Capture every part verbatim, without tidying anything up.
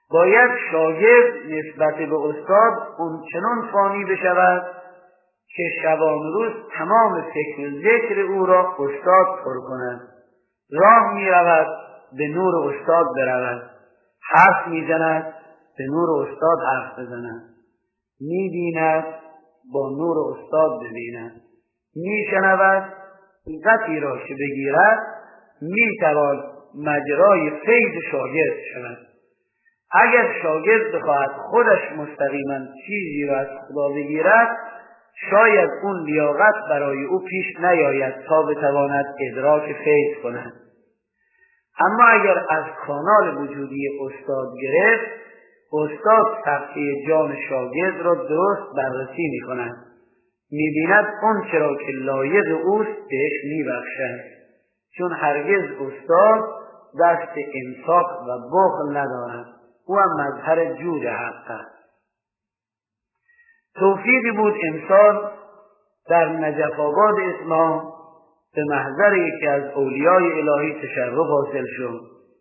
باید شاگرد نسبت به استاد اون چنان فانی بشود که شبان روز تمام فکر و ذکر او را استاد پر کند. راه می رود به نور استاد برود، حرف می زند به نور استاد حرف بزند، می بیند با نور استاد ببیند، می شنود حقیقتی را که بگیرد می توان مجرای فیض شاگرد شود. اگر شاگرد بخواهد خودش مستقیما چیزی را از خدا بگیرد، شاید اون لیاقت برای او پیش نیاید تا بتواند ادراک فیض کند. اما اگر از کانال وجودی استاد گرفت، استاد صفحه جان شاگرد را درست بررسی می کند، می بیند اون چرا که لایق اوست بهش می بخشد، چون هرگز استاد دست انفاق و بخل ندارد، او هم مظهر جود حق است. توفیقی بود امسال در نجف آباد اصفهان به محضر یکی از اولیای الهی تشرف حاصل شد.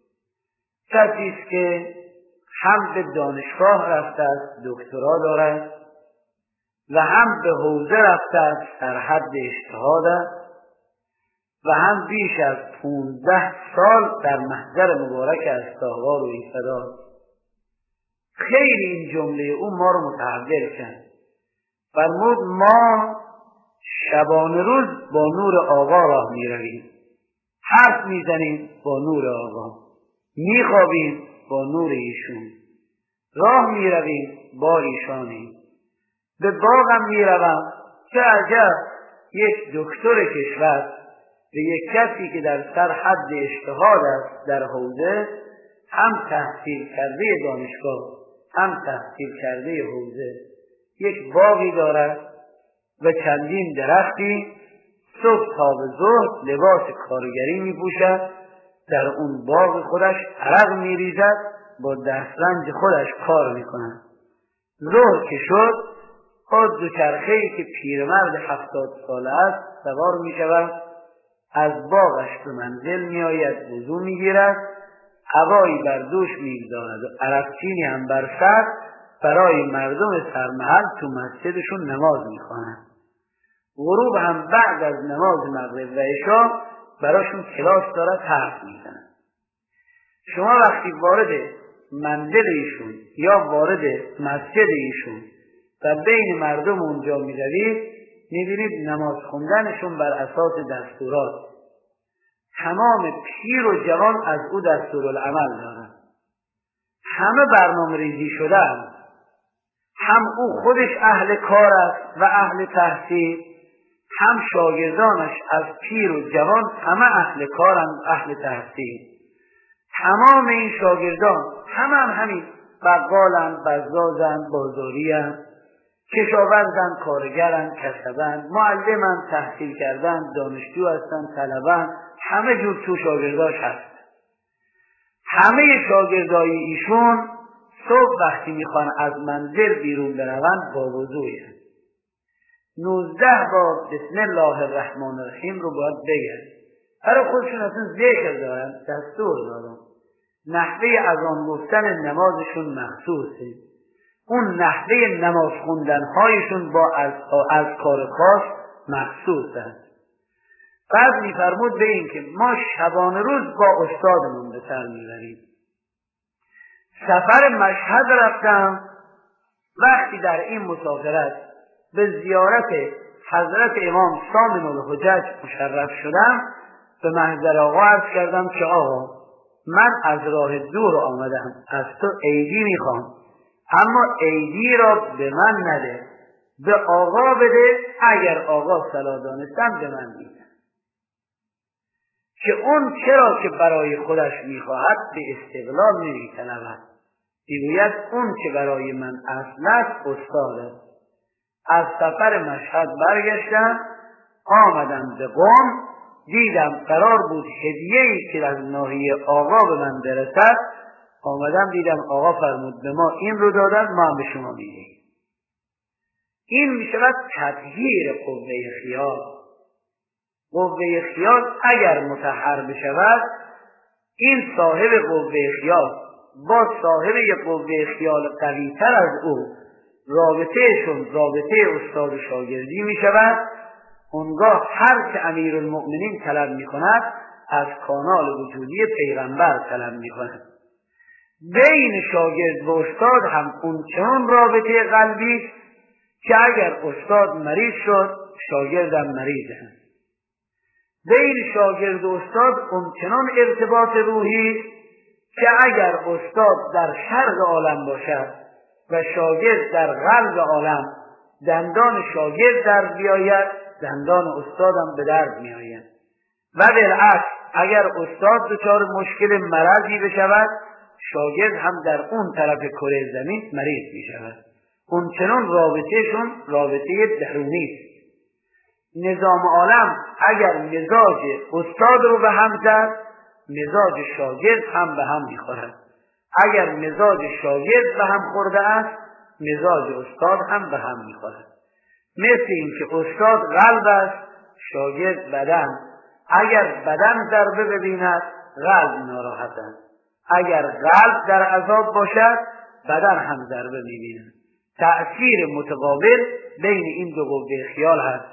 کسی است که هم به دانشگاه رفته است، دکترا دارد، و هم به حوزه رفته است، در حد اجتهاد است، و هم بیش از پونزده سال در محضر مبارک استاغار و ایفداد. خیلی این جمله او ما رو متحول کرد. فرمود ما شبانه روز با نور آقا راه می رویم، حرف می زنیم با نور آقا، می خوابیم با نور ایشون، راه می رویم با ایشانیم. به باغم می روم، چه عجب یک دکتر کشور به یک کسی که در سر حد اجتهاد است در حوزه، هم تحصیل کرده دانشگاه هم تحصیل کرده حوزه، یک باغی دارد و چندین درختی، صبح تا به ظهر لباس کارگری می پوشد، در اون باغ خودش عرق می ریزد، با دسترنج خودش کار می کند. ظهر که شد، خود دوچرخه‌ای که پیرمرد هفتاد ساله است سوار می شود، از باغش به منزل می آید، وضو می گیرد، هوایی بر دوش می گذارد و عرقچینی هم بر سر برای مردم سرمحل تو مسجدشون نماز می خوانند. غروب هم بعد از نماز مغرب و عشا براشون کلاس دارد، حرف می زند. شما وقتی وارد منزل ایشون یا وارد مسجد ایشون و بین مردم اونجا می روید، می بینید نماز خوندنشون بر اساس دستورات. تمام پیر و جوان از او دستورالعمل دارند، همه برنامه ریزی شدند. هم او خودش اهل کار است و اهل تحصیل، هم شاگردانش از پیر و جوان همه اهل کارند، اهل تحصیل. تمام این شاگردان همه هم همین بقالند، بزازند، بازاریند، کشاورزند، کارگرند، کسبند، معلمند، تحصیل کردند، دانشجو هستند، طلبند، همه جور تو شاگرداش هست. همه شاگردای ایشون صبح وقتی میخوان از منزل بیرون بروند با وضوئه. نوزده بار بسم الله الرحمن الرحیم رو باید بگن. برای خودشون اصلا ذکر دارن، دستور دارن. نحوه اذان گفتن نمازشون مخصوصه. اون نحوه نماز خوندنهایشون با از, از کار خاص مخصوص است. بعد میفرمود به این که ما شبانه روز با استادمون به سر میبریم. سفر مشهد رفتم، وقتی در این مسافرت به زیارت حضرت امام سامن الحجج مشرف شدم، به محضر آقا عرض کردم که آقا من از راه دور آمدم، از تو عیدی میخوام، اما عیدی را به من نده، به آقا بده، اگر آقا صلاح دانستم به من میده. که اون چرا که برای خودش میخواهد به استقلال نمیطلبد، میگوید اون که برای من اصل است استاد است. از سفر مشهد برگشتم، آمدم به قم، دیدم قرار بود هدیه‌ای که از ناحیه آقا به من برسد، آمدم دیدم آقا فرمود به ما این رو دادن، ما هم به شما میدهیم. این میشود تطهیر قوه خیال. قوه خیال اگر مطهر بشود، این صاحب قوه خیال با صاحب یک قوه خیال قوی تر از او رابطهشون رابطه استاد و شاگردی می شود، اونگاه هر که امیرالمؤمنین طلب می کند از کانال وجودی پیغمبر طلب می کند. بین شاگرد و استاد هم اون چنان رابطه قلبی است که اگر استاد مریض شد شاگردم مریضه. بین شاگرد و استاد اون چنان ارتباط روحی است که اگر استاد در شرق عالم باشد و شاگرد در غرب عالم، دندان شاگرد در بیاید دندان استادم به درد می آید. و بالعکس اگر استاد دچار مشکل مرضی بشود شاگرد هم در اون طرف کره زمین مریض می شود. اون چنان رابطهشون رابطه درونی است. نظام عالم اگر مزاج استاد رو به هم زد مزاج شاگرد هم به هم می خورد. اگر مزاج شاگرد به هم خورده است مزاج استاد هم به هم می خورد. مثل این که استاد قلب است شاگرد بدن. اگر بدن ضربه ببیند قلب ناراحت است. اگر قلب در عذاب باشد بدن هم ضربه می‌بیند. تأثیر متقابل بین این دو قوه خیال هست.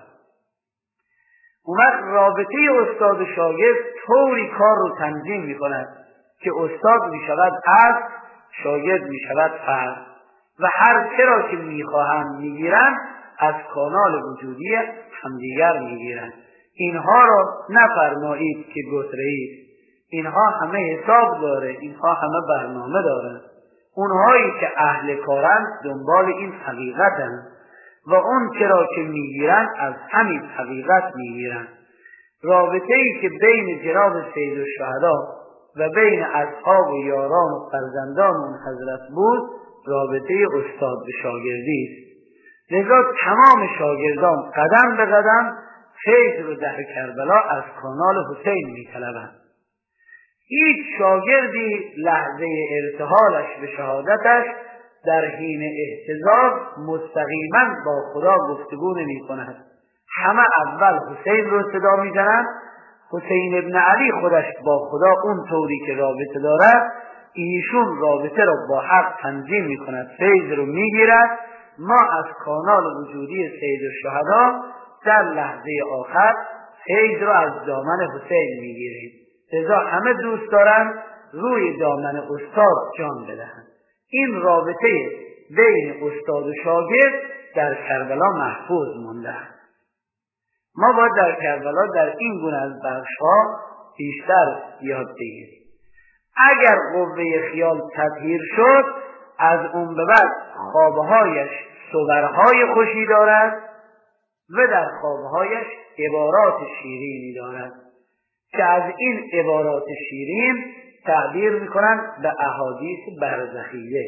اون وقت رابطه استاد و شاگرد طوری کار رو تنظیم می‌کند که استاد می‌شود اصل، شاگرد می‌شود فرع و هر چرا که می‌خواهند می‌گیرند از کانال وجودی همدیگر می‌گیرند. اینها را نفرمایید که گتره‌اید. اینها همه حساب داره، اینها همه برنامه دارند. اونهایی که اهل کارند دنبال این حقیقتند و اون چرا که میگیرند از همین حقیقت میگیرند. رابطه ای که بین جناب سید الشهدا و بین اصحاب و یاران و فرزندان اون حضرت بود رابطه استاد به شاگردی است. لذا تمام شاگردان قدم به قدم فیض رو در کربلا از کانال حسین میطلبند. هیچ شاگردی لحظه ارتحالش به شهادتش در حین احتضار مستقیما با خدا گفتگو نمی کند. همه اول حسین رو صدا می زنند. حسین ابن علی خودش با خدا اون طوری که رابطه دارد ایشون رابطه رو با حق تنظیم می کند، فیض رو می گیرد. ما از کانال وجودی سید الشهدا در لحظه آخر فیض رو از دامن حسین می گیریم. لذا همه دوست دارن روی دامن استاد جان بدهند. این رابطه بین استاد و شاگرد در کربلا محفوظ مونده است. ما باید در کربلا در این گونه از بخش‌ها بیشتر یاد بگیریم. اگر قوه خیال تطهیر شد از اون به بعد خوابهایش صورهای خوشی دارد و در خوابهایش عبارات شیرینی دارد که از این عبارات شیرین تعبیر میکنند به احادیث برزخیه.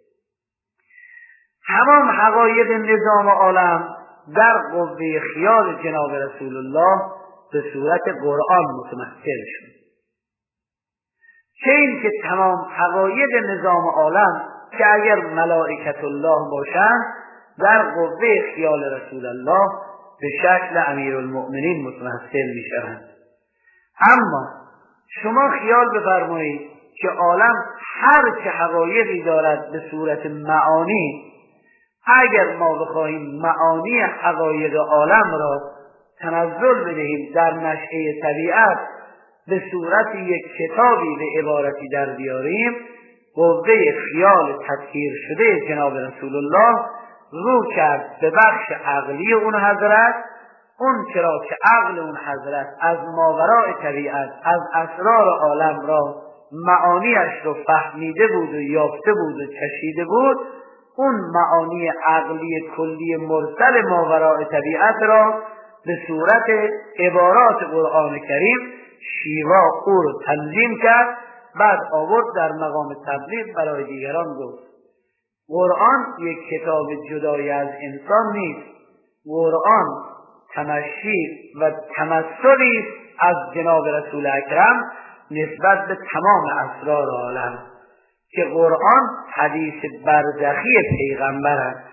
تمام حقایق نظام عالم در قوه خیال جناب رسول الله به صورت قرآن متمثل شد. چه این که تمام حقایق نظام عالم که اگر ملائکت الله باشند در قوه خیال رسول الله به شکل امیرالمؤمنین متمثل می شوند. اما شما خیال بفرمایید که عالم هر چه حقایقی دارد به صورت معانی، اگر ما بخواهیم معانی حقایق عالم را تنزل بدهیم در نشأه طبیعت به صورت یک کتابی به عبارتی در بیاریم، قوه خیال تطهیر شده جناب رسول الله رو کرد به بخش عقلی اون حضرت. اون چرا که عقل اون حضرت از ماوراء طبیعت از اسرار عالم را معانیش رو فهمیده بود و یافته بود و چشیده بود، اون معانی عقلی کلی مرسل ماوراء طبیعت را به صورت عبارات قرآن کریم شیوا او رو تنظیم کرد. بعد آورد در مقام تبلیغ برای دیگران گفت قرآن یک کتاب جدای از انسان نیست. قرآن تمشی و تمثلی است از جناب رسول اکرم نسبت به تمام اسرار عالم که قرآن حدیث برزخی پیغمبر است.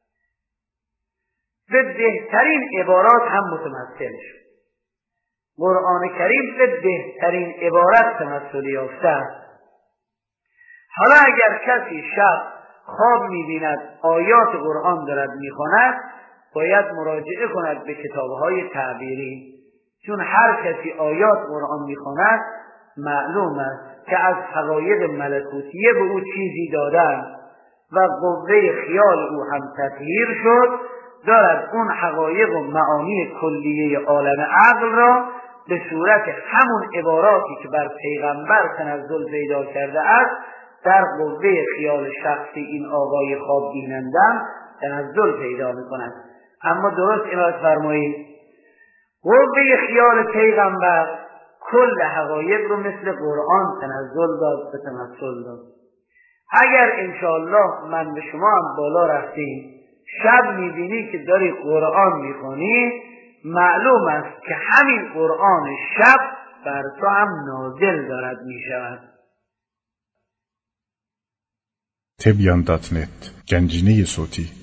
به بهترین عبارات هم متمثل شد. قرآن کریم به بهترین عبارت تمثل یافته است. حالا اگر کسی شب خواب می‌بیند آیات قرآن دارد می‌خواند، باید مراجعه کند به کتاب‌های تعبیری، چون هر کسی آیات قرآن می‌خواند معلوم است که از حقایق ملکوتیه به او چیزی دادن و قوه خیال او هم تطهیر شد، دارد اون حقایق و معانی کلیه عالم عقل را به صورت همون عباراتی که بر پیغمبر تنزل پیدا کرده است در قوه خیال شخصی این آقای خواب بینندم تنزل پیدا می‌کند. اما درست اینات فرمایید قوه خیال پیغمبر کل حقایق رو مثل قرآن تنزل داد و تمثل داد. اگر انشاءالله من به شما هم بالا رفتیم شب میبینی که داری قرآن میخونی، معلوم است که همین قرآن شب بر تو هم نازل دارد میشود. تبیان دات نت گنجینه صوتی